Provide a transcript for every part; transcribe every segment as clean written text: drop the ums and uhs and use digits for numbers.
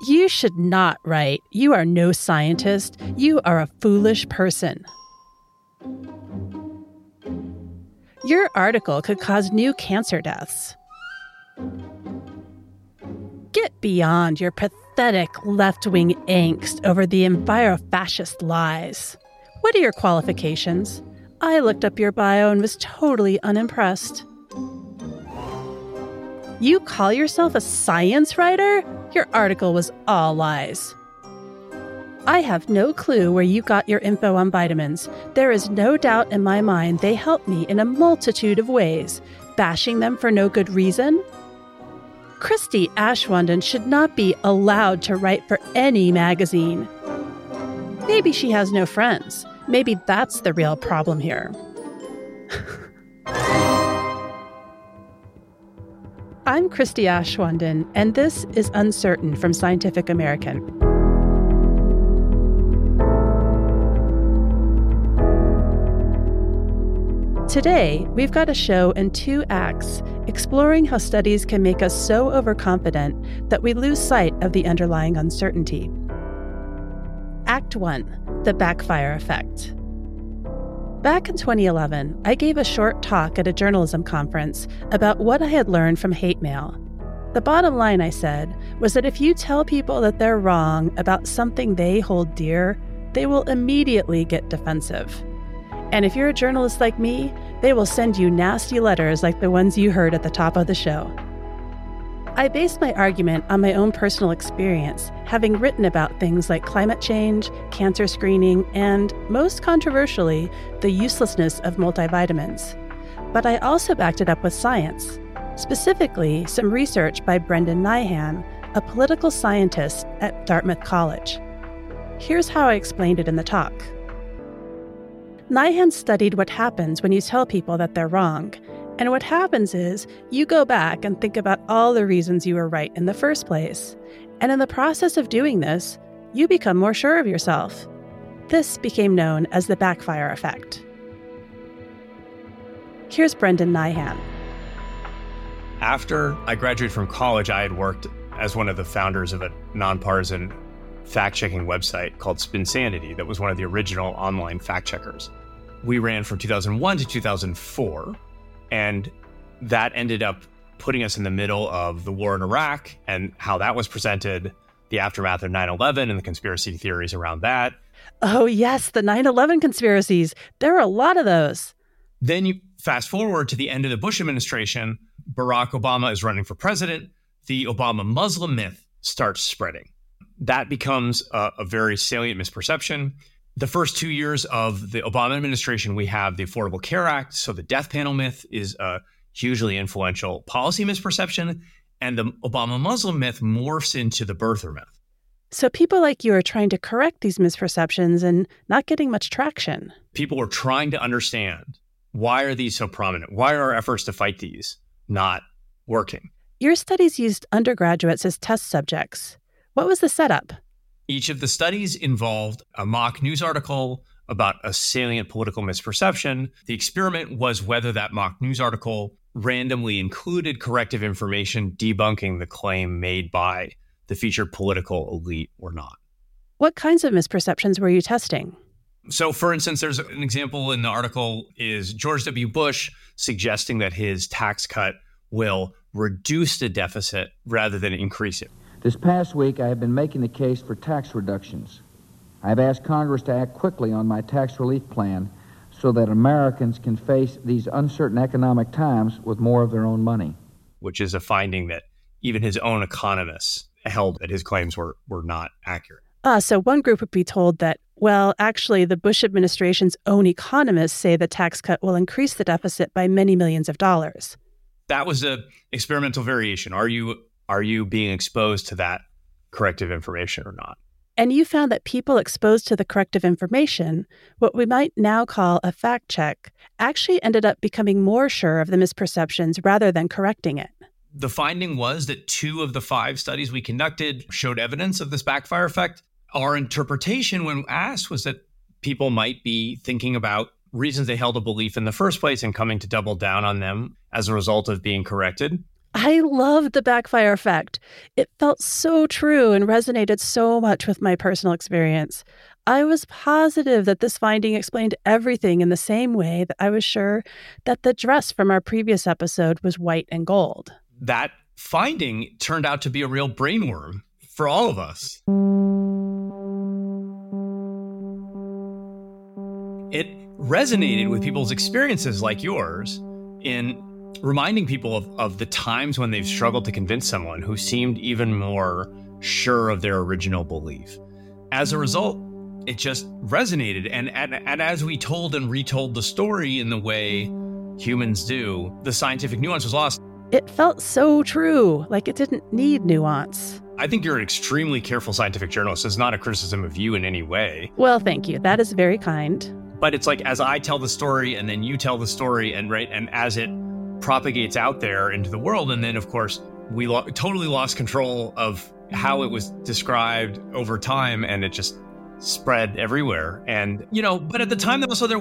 You should not write. You are no scientist. You are a foolish person. Your article could cause new cancer deaths. Get beyond your pathetic left-wing angst over the envirofascist lies. What are your qualifications? I looked up your bio and was totally unimpressed. You call yourself a science writer? Your article was all lies. I have no clue where you got your info on vitamins. There is no doubt in my mind they help me in a multitude of ways. Bashing them for no good reason? Christy Ashwaunden should not be allowed to write for any magazine. Maybe she has no friends. Maybe that's the real problem here. I'm Christy Ashwaunden, and this is Uncertain from Scientific American. Today, we've got a show in 2 acts exploring how studies can make us so overconfident that we lose sight of the underlying uncertainty. Act 1, The Backfire Effect. Back in 2011, I gave a short talk at a journalism conference about what I had learned from hate mail. The bottom line, I said, was that if you tell people that they're wrong about something they hold dear, they will immediately get defensive. And if you're a journalist like me, they will send you nasty letters like the ones you heard at the top of the show. I based my argument on my own personal experience, having written about things like climate change, cancer screening, and, most controversially, the uselessness of multivitamins. But I also backed it up with science, specifically some research by Brendan Nyhan, a political scientist at Dartmouth College. Here's how I explained it in the talk. Nyhan studied what happens when you tell people that they're wrong. And what happens is you go back and think about all the reasons you were right in the first place. And in the process of doing this, you become more sure of yourself. This became known as the backfire effect. Here's Brendan Nyhan. After I graduated from college, I had worked as one of the founders of a nonpartisan fact-checking website called Spinsanity that was one of the original online fact-checkers. We ran from 2001 to 2004, and that ended up putting us in the middle of the war in Iraq and how that was presented, the aftermath of 9/11 and the conspiracy theories around that. Oh yes, the 9/11 conspiracies. There are a lot of those. Then you fast forward to the end of the Bush administration, Barack Obama is running for president, the Obama Muslim myth starts spreading. That becomes a very salient misperception. The first 2 years of the Obama administration, we have the Affordable Care Act. So the death panel myth is a hugely influential policy misperception. And the Obama Muslim myth morphs into the birther myth. So people like you are trying to correct these misperceptions and not getting much traction. People are trying to understand, why are these so prominent? Why are our efforts to fight these not working? Your studies used undergraduates as test subjects. What was the setup? Each of the studies involved a mock news article about a salient political misperception. The experiment was whether that mock news article randomly included corrective information debunking the claim made by the featured political elite or not. What kinds of misperceptions were you testing? So, for instance, there's an example in the article is George W. Bush suggesting that his tax cut will reduce the deficit rather than increase it. This past week, I have been making the case for tax reductions. I have asked Congress to act quickly on my tax relief plan so that Americans can face these uncertain economic times with more of their own money. Which is a finding that even his own economists held that his claims were not accurate. So one group would be told that, well, actually, the Bush administration's own economists say the tax cut will increase the deficit by many millions of dollars. That was an experimental variation. Are you being exposed to that corrective information or not? And you found that people exposed to the corrective information, what we might now call a fact check, actually ended up becoming more sure of the misperceptions rather than correcting it. The finding was that 2 of the 5 studies we conducted showed evidence of this backfire effect. Our interpretation when asked was that people might be thinking about reasons they held a belief in the first place and coming to double down on them as a result of being corrected. I loved the backfire effect. It felt so true and resonated so much with my personal experience. I was positive that this finding explained everything in the same way that I was sure that the dress from our previous episode was white and gold. That finding turned out to be a real brainworm for all of us. It resonated with people's experiences like yours in reminding people of the times when they've struggled to convince someone who seemed even more sure of their original belief. As a result, it just resonated. And as we told and retold the story in the way humans do, the scientific nuance was lost. It felt so true, like it didn't need nuance. I think you're an extremely careful scientific journalist. It's not a criticism of you in any way. Well, thank you. That is very kind. But it's like, as I tell the story and then you tell the story, and as it propagates out there into the world, and then of course we totally lost control of how it was described over time, and it just spread everywhere. And but at the time there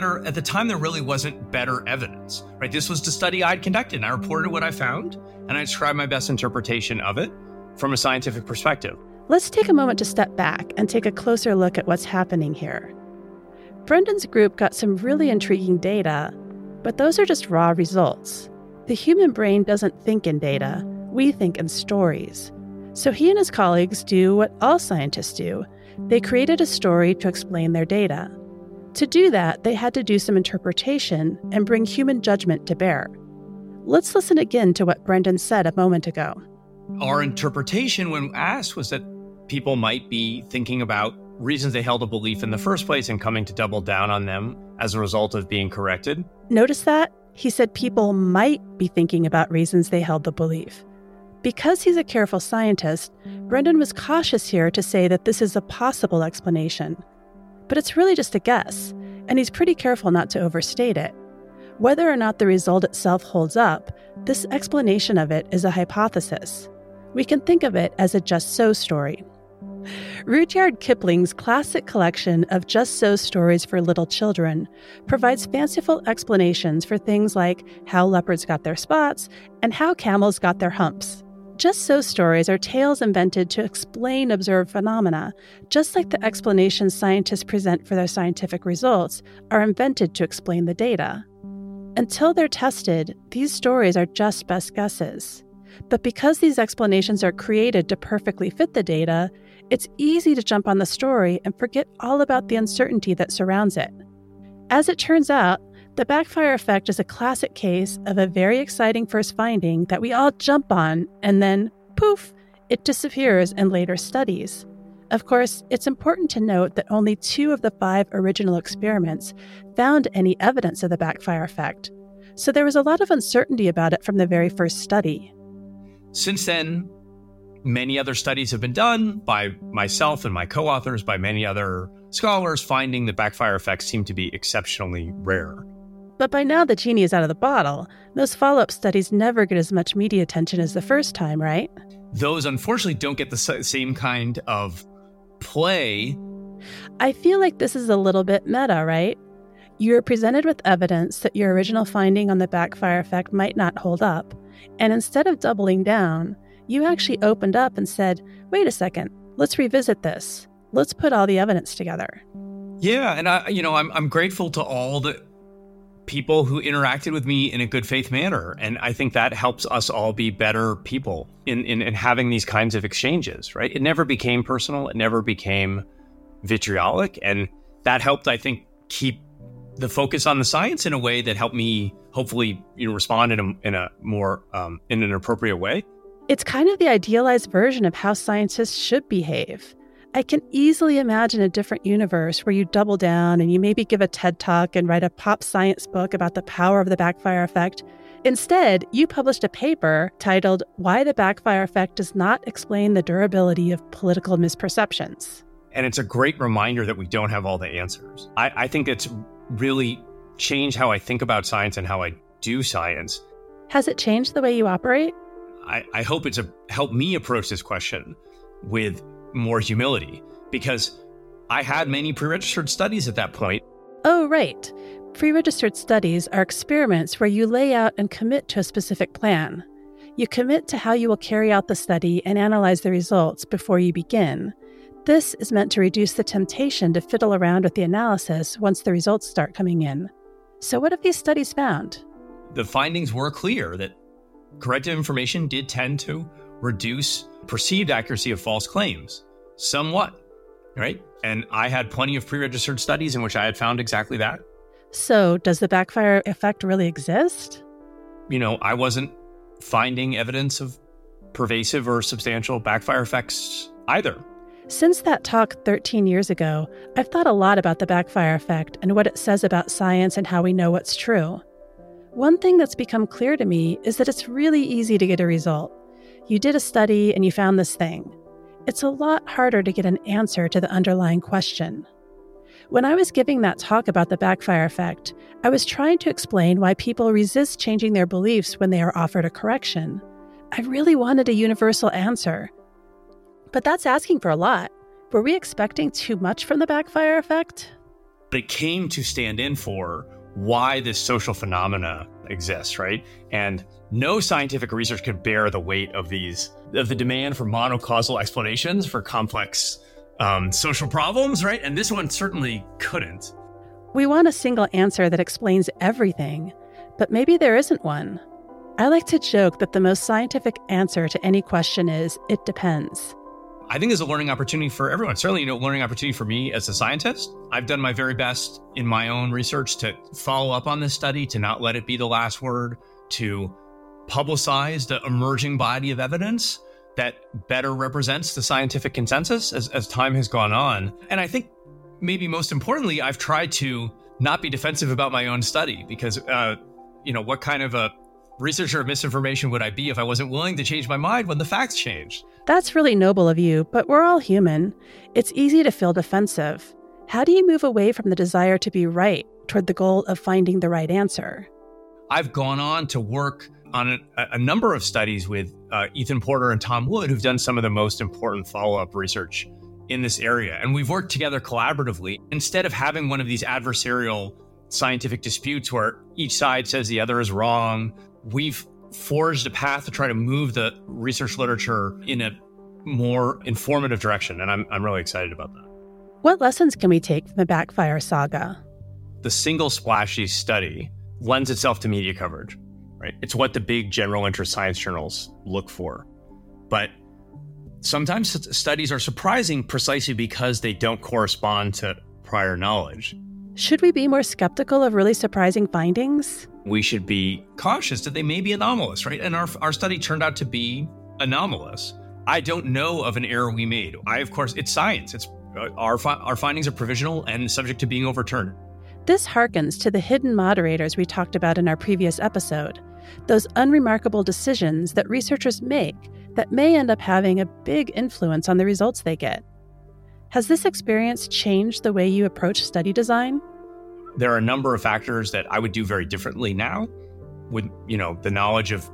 really wasn't better evidence, right? This was the study I'd conducted, and I reported what I found, and I described my best interpretation of it from a scientific perspective. Let's take a moment to step back and take a closer look at what's happening here. Brendan's group got some really intriguing data, but those are just raw results. The human brain doesn't think in data. We think in stories. So he and his colleagues do what all scientists do. They created a story to explain their data. To do that, they had to do some interpretation and bring human judgment to bear. Let's listen again to what Brendan said a moment ago. Our interpretation when asked was that people might be thinking about reasons they held a belief in the first place and coming to double down on them as a result of being corrected. Notice that? He said people might be thinking about reasons they held the belief. Because he's a careful scientist, Brendan was cautious here to say that this is a possible explanation. But it's really just a guess, and he's pretty careful not to overstate it. Whether or not the result itself holds up, this explanation of it is a hypothesis. We can think of it as a just so story. Rudyard Kipling's classic collection of just so stories for little children provides fanciful explanations for things like how leopards got their spots and how camels got their humps. Just so stories are tales invented to explain observed phenomena, just like the explanations scientists present for their scientific results are invented to explain the data. Until they're tested, these stories are just best guesses. But because these explanations are created to perfectly fit the data, it's easy to jump on the story and forget all about the uncertainty that surrounds it. As it turns out, the backfire effect is a classic case of a very exciting first finding that we all jump on, and then, poof, it disappears in later studies. Of course, it's important to note that only 2 of the 5 original experiments found any evidence of the backfire effect, so there was a lot of uncertainty about it from the very first study. Since then, many other studies have been done by myself and my co-authors, by many other scholars, finding the backfire effects seem to be exceptionally rare. But by now the genie is out of the bottle. Those follow-up studies never get as much media attention as the first time, right? Those, unfortunately, don't get the same kind of play. I feel like this is a little bit meta, right? You're presented with evidence that your original finding on the backfire effect might not hold up, and instead of doubling down, you actually opened up and said, wait a second, let's revisit this. Let's put all the evidence together. Yeah, and I'm grateful to all the people who interacted with me in a good faith manner. And I think that helps us all be better people in having these kinds of exchanges, right? It never became personal. It never became vitriolic. And that helped, I think, keep the focus on the science in a way that helped me hopefully respond in a more in an appropriate way. It's kind of the idealized version of how scientists should behave. I can easily imagine a different universe where you double down and you maybe give a TED Talk and write a pop science book about the power of the backfire effect. Instead, you published a paper titled Why the Backfire Effect Does Not Explain the Durability of Political Misperceptions. And it's a great reminder that we don't have all the answers. I think it's really changed how I think about science and how I do science. Has it changed the way you operate? I hope it's helped me approach this question with more humility, because I had many pre-registered studies at that point. Oh, right. Pre-registered studies are experiments where you lay out and commit to a specific plan. You commit to how you will carry out the study and analyze the results before you begin. This is meant to reduce the temptation to fiddle around with the analysis once the results start coming in. So what have these studies found? The findings were clear that corrective information did tend to reduce perceived accuracy of false claims somewhat, right? And I had plenty of pre-registered studies in which I had found exactly that. So does the backfire effect really exist? I wasn't finding evidence of pervasive or substantial backfire effects either. Since that talk 13 years ago, I've thought a lot about the backfire effect and what it says about science and how we know what's true. One thing that's become clear to me is that it's really easy to get a result. You did a study and you found this thing. It's a lot harder to get an answer to the underlying question. When I was giving that talk about the backfire effect, I was trying to explain why people resist changing their beliefs when they are offered a correction. I really wanted a universal answer. But that's asking for a lot. Were we expecting too much from the backfire effect? But it came to stand in for why this social phenomena exists, right? And no scientific research could bear the weight of the demand for monocausal explanations for complex social problems, right? And this one certainly couldn't. We want a single answer that explains everything, but maybe there isn't one. I like to joke that the most scientific answer to any question is, it depends. I think there's a learning opportunity for everyone. Certainly, learning opportunity for me as a scientist. I've done my very best in my own research to follow up on this study, to not let it be the last word, to publicize the emerging body of evidence that better represents the scientific consensus as time has gone on. And I think maybe most importantly, I've tried to not be defensive about my own study because, what kind of a researcher of misinformation would I be if I wasn't willing to change my mind when the facts changed? That's really noble of you, but we're all human. It's easy to feel defensive. How do you move away from the desire to be right toward the goal of finding the right answer? I've gone on to work on a number of studies with Ethan Porter and Tom Wood, who've done some of the most important follow-up research in this area. And we've worked together collaboratively. Instead of having one of these adversarial scientific disputes where each side says the other is wrong, we've forged a path to try to move the research literature in a more informative direction. And I'm really excited about that. What lessons can we take from the backfire saga? The single splashy study lends itself to media coverage, right? It's what the big general interest science journals look for. But sometimes studies are surprising precisely because they don't correspond to prior knowledge. Should we be more skeptical of really surprising findings? We should be cautious that they may be anomalous, right? And our study turned out to be anomalous. I don't know of an error we made. Of course, it's science. It's our findings are provisional and subject to being overturned. This harkens to the hidden moderators we talked about in our previous episode, those unremarkable decisions that researchers make that may end up having a big influence on the results they get. Has this experience changed the way you approach study design? There are a number of factors that I would do very differently now with, the knowledge of,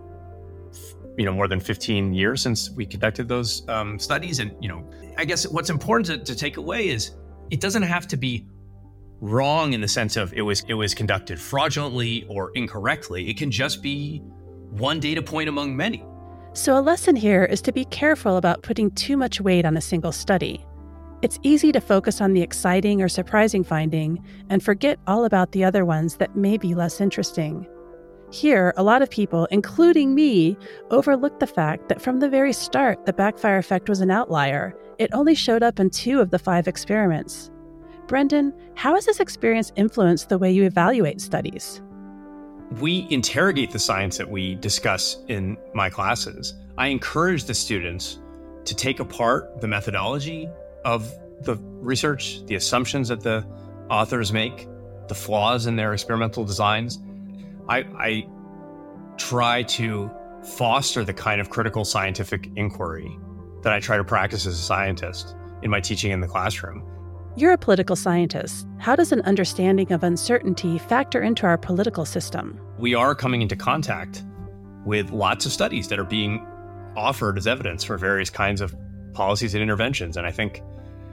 more than 15 years since we conducted those studies. And, I guess what's important to take away is it doesn't have to be wrong in the sense of it was conducted fraudulently or incorrectly. It can just be one data point among many. So a lesson here is to be careful about putting too much weight on a single study. It's easy to focus on the exciting or surprising finding and forget all about the other ones that may be less interesting. Here, a lot of people, including me, overlooked the fact that from the very start, the backfire effect was an outlier. It only showed up in 2 of the 5 experiments. Brendan, how has this experience influenced the way you evaluate studies? We interrogate the science that we discuss in my classes. I encourage the students to take apart the methodology of the research, the assumptions that the authors make, the flaws in their experimental designs. I try to foster the kind of critical scientific inquiry that I try to practice as a scientist in my teaching in the classroom. You're a political scientist. How does an understanding of uncertainty factor into our political system? We are coming into contact with lots of studies that are being offered as evidence for various kinds of policies and interventions. And I think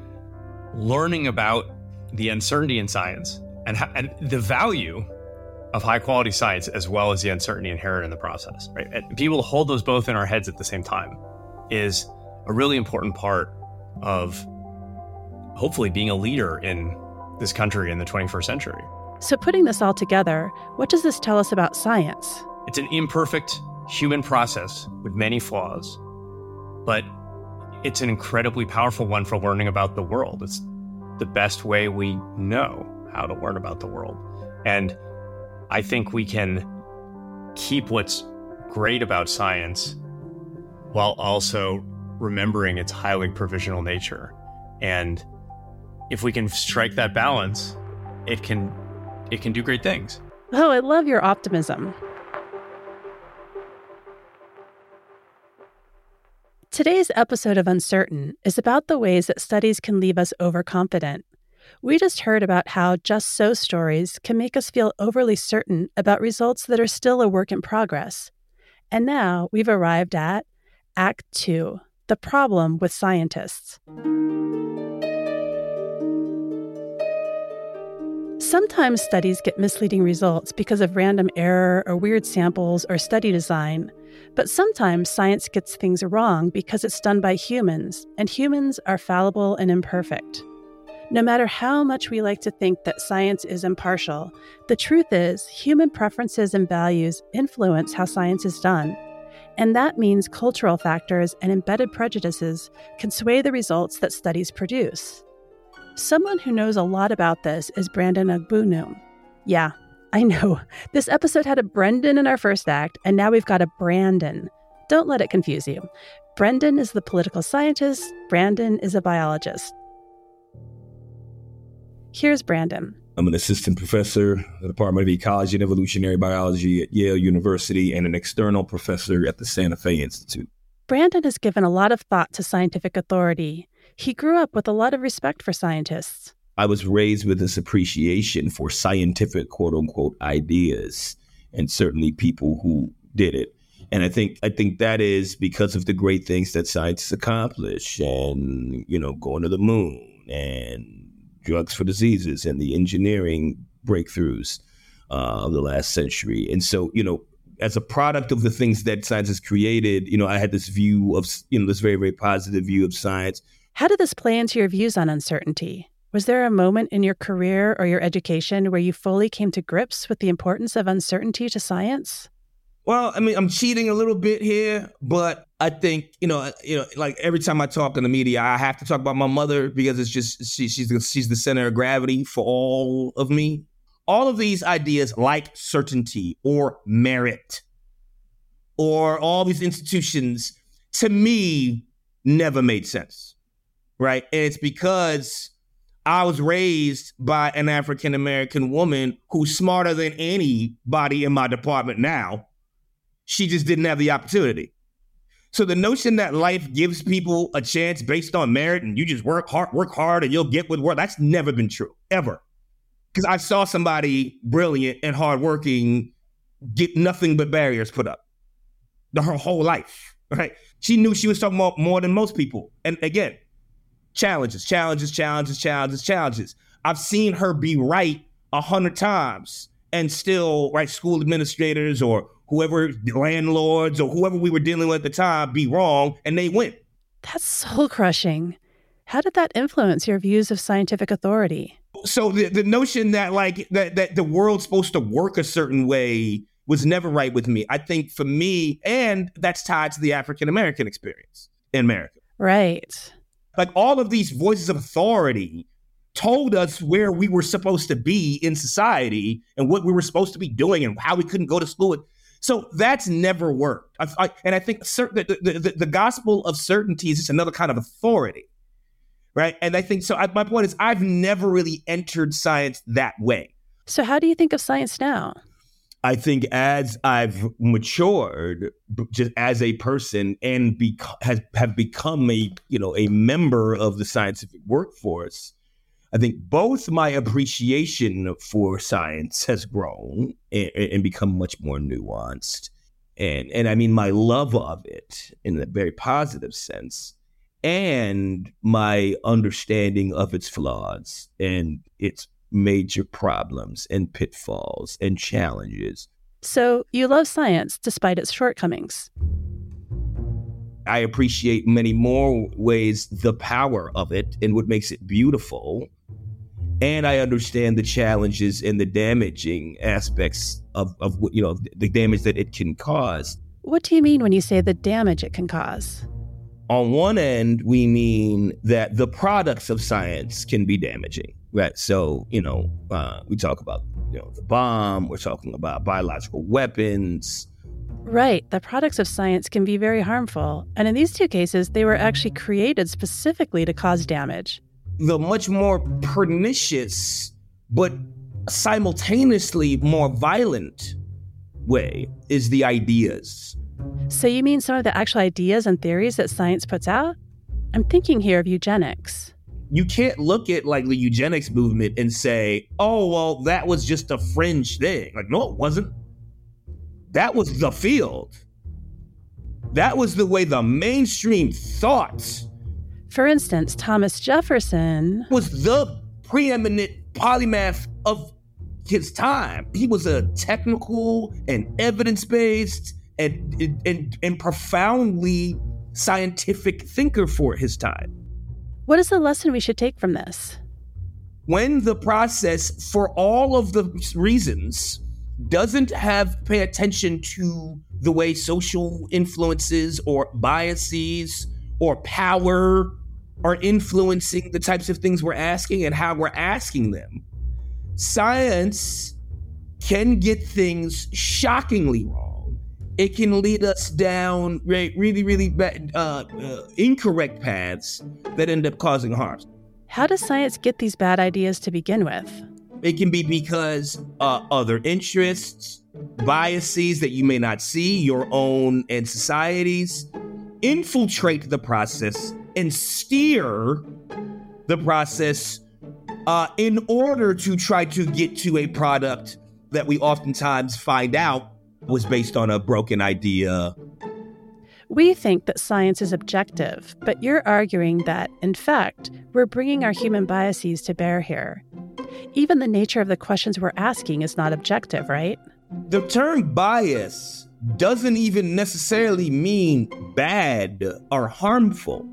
learning about the uncertainty in science and the value of high quality science as well as the uncertainty inherent in the process, right? And people hold those both in our heads at the same time is a really important part of hopefully being a leader in this country in the 21st century. So putting this all together, what does this tell us about science? It's an imperfect human process with many flaws, but it's an incredibly powerful one for learning about the world. It's the best way we know how to learn about the world. And I think we can keep what's great about science while also remembering its highly provisional nature. And if we can strike that balance, it can do great things. Oh, I love your optimism. Today's episode of Uncertain is about the ways that studies can leave us overconfident. We just heard about how just so stories can make us feel overly certain about results that are still a work in progress. And now we've arrived at Act 2, the problem with scientists. Sometimes studies get misleading results because of random error or weird samples or study design. But sometimes science gets things wrong because it's done by humans, and humans are fallible and imperfect. No matter how much we like to think that science is impartial, the truth is human preferences and values influence how science is done. And that means cultural factors and embedded prejudices can sway the results that studies produce. Someone who knows a lot about this is Brandon Ogbunu. Yeah, I know. This episode had a Brendan in our first act, and now we've got a Brandon. Don't let it confuse you. Brendan is the political scientist. Brandon is a biologist. Here's Brandon. I'm an assistant professor at the Department of Ecology and Evolutionary Biology at Yale University and an external professor at the Santa Fe Institute. Brandon has given a lot of thought to scientific authority. He grew up with a lot of respect for scientists. I was raised with this appreciation for scientific, quote unquote, ideas, and certainly people who did it. And I think that is because of the great things that scientists accomplish, and, going to the moon and drugs for diseases and the engineering breakthroughs of the last century. And so, as a product of the things that science has created, I had this view of, this very, very positive view of science. How did this play into your views on uncertainty? Was there a moment in your career or your education where you fully came to grips with the importance of uncertainty to science? Well, I'm cheating a little bit here, but I think, like every time I talk in the media, I have to talk about my mother because it's just, she's the center of gravity for all of me. All of these ideas like certainty or merit or all these institutions, to me, never made sense, right? And it's because I was raised by an African-American woman who's smarter than anybody in my department now. She just didn't have the opportunity. So the notion that life gives people a chance based on merit and you just work hard and you'll get with work, that's never been true, ever. Because I saw somebody brilliant and hardworking get nothing but barriers put up her whole life, right? She knew she was talking about more than most people. And again, challenges. I've seen her be right 100 times and still, right, school administrators or whoever, landlords or whoever we were dealing with at the time, be wrong, and they win. That's soul-crushing. How did that influence your views of scientific authority? So the notion that that the world's supposed to work a certain way was never right with me. I think for me, and that's tied to the African-American experience in America. Right. Like all of these voices of authority told us where we were supposed to be in society and what we were supposed to be doing and how we couldn't go to school. So that's never worked. And I think the gospel of certainty is just another kind of authority, right? And I think, so my point is I've never really entered science that way. So how do you think of science now? I think as I've matured just as a person and have become a member of the scientific workforce, I think both my appreciation for science has grown and become much more nuanced. And I mean, my love of it in a very positive sense, and my understanding of its flaws and its major problems and pitfalls and challenges. So you love science despite its shortcomings. I appreciate many more ways the power of it and what makes it beautiful. And I understand the challenges and the damaging aspects of what, the damage that it can cause. What do you mean when you say the damage it can cause? On one end, we mean that the products of science can be damaging, right? So, we talk about, the bomb, we're talking about biological weapons. Right. The products of science can be very harmful. And in these two cases, they were actually created specifically to cause damage. The much more pernicious, but simultaneously more violent way is the ideas. So you mean some of the actual ideas and theories that science puts out? I'm thinking here of eugenics. You can't look at like the eugenics movement and say, oh, well, that was just a fringe thing. Like, no, it wasn't. That was the field. That was the way the mainstream thought. For instance, Thomas Jefferson was the preeminent polymath of his time. He was a technical and evidence-based and profoundly scientific thinker for his time. What is the lesson we should take from this? When the process, for all of the reasons, doesn't pay attention to the way social influences or biases or power are influencing the types of things we're asking and how we're asking them, science can get things shockingly wrong. It can lead us down really, really bad, incorrect paths that end up causing harm. How does science get these bad ideas to begin with? It can be because other interests, biases that you may not see, your own and society's, infiltrate the process and steer the process in order to try to get to a product that we oftentimes find out was based on a broken idea. We think that science is objective, but you're arguing that, in fact, we're bringing our human biases to bear here. Even the nature of the questions we're asking is not objective, right? The term bias doesn't even necessarily mean bad or harmful.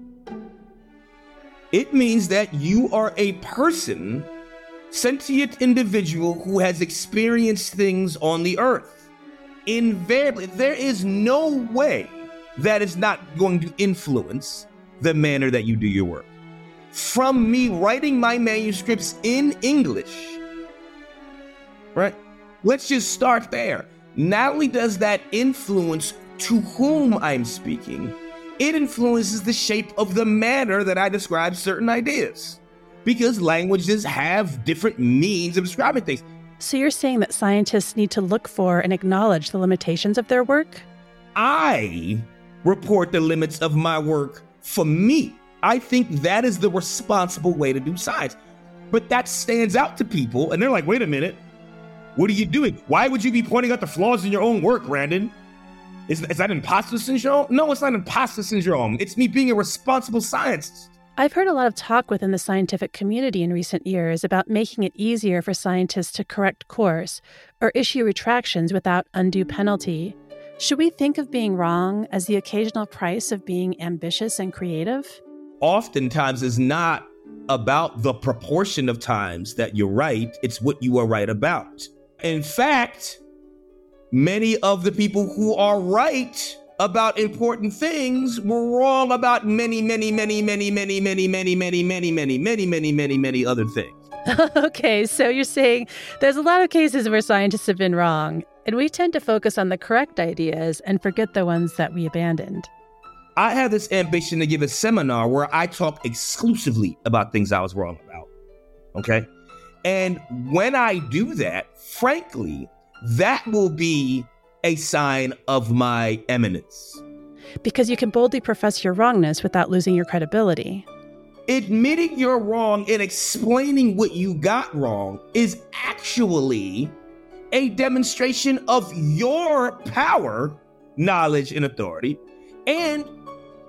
It means that you are a person, sentient individual who has experienced things on the earth. Invariably, there is no way that is not going to influence the manner that you do your work. From me writing my manuscripts in English, right? Let's just start there. Not only does that influence to whom I'm speaking, it influences the shape of the manner that I describe certain ideas. Because languages have different means of describing things. So you're saying that scientists need to look for and acknowledge the limitations of their work? I report the limits of my work for me. I think that is the responsible way to do science. But that stands out to people, and they're like, wait a minute, what are you doing? Why would you be pointing out the flaws in your own work, Brandon? Is that imposter syndrome? No, it's not imposter syndrome. It's me being a responsible scientist. I've heard a lot of talk within the scientific community in recent years about making it easier for scientists to correct course or issue retractions without undue penalty. Should we think of being wrong as the occasional price of being ambitious and creative? Oftentimes it's not about the proportion of times that you're right, it's what you are right about. In fact, many of the people who are right about important things were wrong about many other things. Okay, so you're saying there's a lot of cases where scientists have been wrong, and we tend to focus on the correct ideas and forget the ones that we abandoned. I have this ambition to give a seminar where I talk exclusively about things I was wrong about, okay? And when I do that, frankly, that will be a sign of my eminence. Because you can boldly profess your wrongness without losing your credibility. Admitting you're wrong and explaining what you got wrong is actually a demonstration of your power, knowledge, and authority. And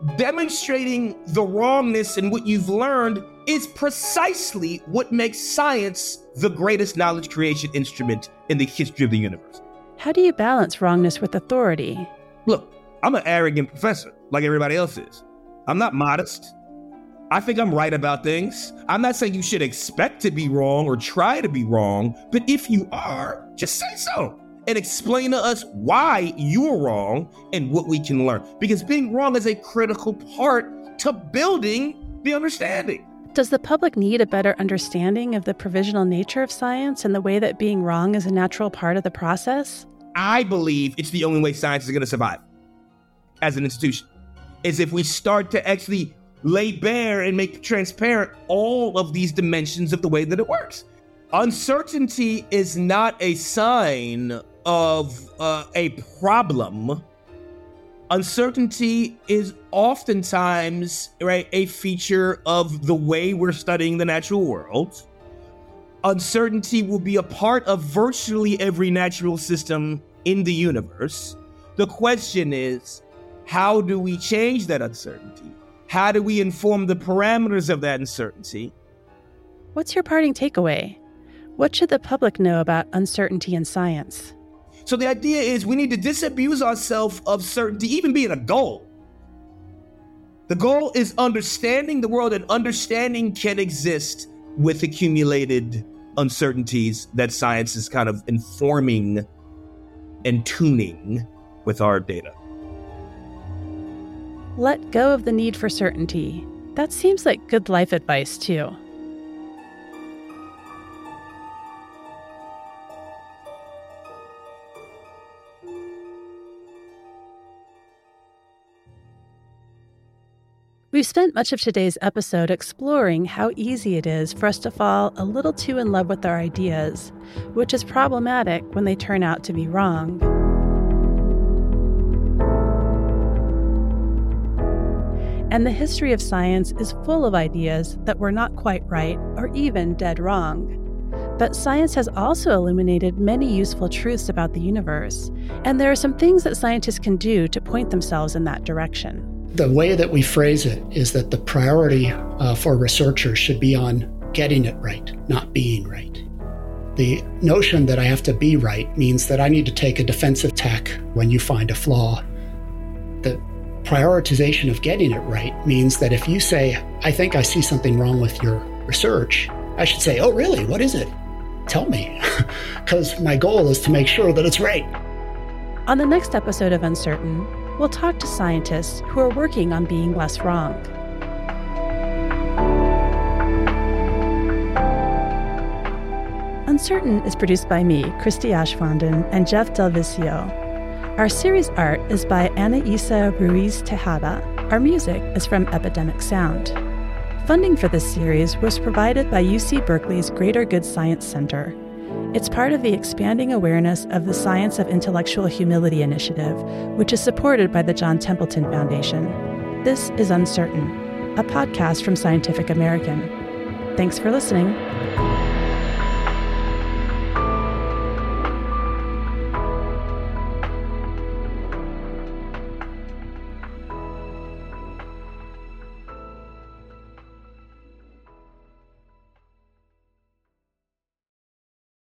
demonstrating the wrongness in what you've learned is precisely what makes science the greatest knowledge creation instrument in the history of the universe. How do you balance wrongness with authority? Look, I'm an arrogant professor, like everybody else is. I'm not modest. I think I'm right about things. I'm not saying you should expect to be wrong or try to be wrong, but if you are, just say so and explain to us why you're wrong and what we can learn. Because being wrong is a critical part to building the understanding. Does the public need a better understanding of the provisional nature of science and the way that being wrong is a natural part of the process? I believe it's the only way science is going to survive as an institution, is if we start to actually lay bare and make transparent all of these dimensions of the way that it works. Uncertainty is not a sign of a problem. Uncertainty is oftentimes, right, a feature of the way we're studying the natural world. Uncertainty will be a part of virtually every natural system in the universe. The question is, how do we change that uncertainty? How do we inform the parameters of that uncertainty? What's your parting takeaway? What should the public know about uncertainty in science? So the idea is we need to disabuse ourselves of certainty, even being a goal. The goal is understanding the world, and understanding can exist with accumulated uncertainties that science is kind of informing and tuning with our data. Let go of the need for certainty. That seems like good life advice, too. We've spent much of today's episode exploring how easy it is for us to fall a little too in love with our ideas, which is problematic when they turn out to be wrong. And the history of science is full of ideas that were not quite right or even dead wrong. But science has also illuminated many useful truths about the universe, and there are some things that scientists can do to point themselves in that direction. The way that we phrase it is that the priority for researchers should be on getting it right, not being right. The notion that I have to be right means that I need to take a defensive tack when you find a flaw. The prioritization of getting it right means that if you say, I think I see something wrong with your research, I should say, oh, really? What is it? Tell me. Because my goal is to make sure that it's right. On the next episode of Uncertain, we'll talk to scientists who are working on being less wrong. Uncertain is produced by me, Christy Ashfondon, and Jeff Del Vicio. Our series art is by Anaisa Ruiz Tejada. Our music is from Epidemic Sound. Funding for this series was provided by UC Berkeley's Greater Good Science Center. It's part of the Expanding Awareness of the Science of Intellectual Humility initiative, which is supported by the John Templeton Foundation. This is Uncertain, a podcast from Scientific American. Thanks for listening.